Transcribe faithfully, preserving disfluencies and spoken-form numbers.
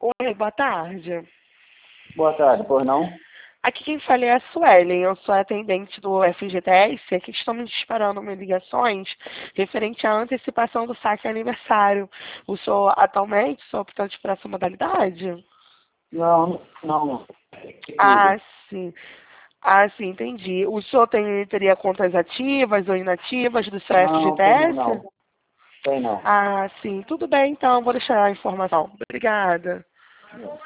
Oi, boa tarde. Boa tarde, pois não? Aqui quem fala é a Suelen, eu sou atendente do F G T S, aqui estamos esperando umas ligações referente à antecipação do saque aniversário. O senhor atualmente, sou optante por essa modalidade? Não, não, não. Ah, Preciso. sim. Ah, sim, entendi. O senhor tem, teria contas ativas ou inativas do seu Não, tenho F G T S? não. Tem não. Ah, sim, tudo bem então, vou deixar a informação. Obrigada.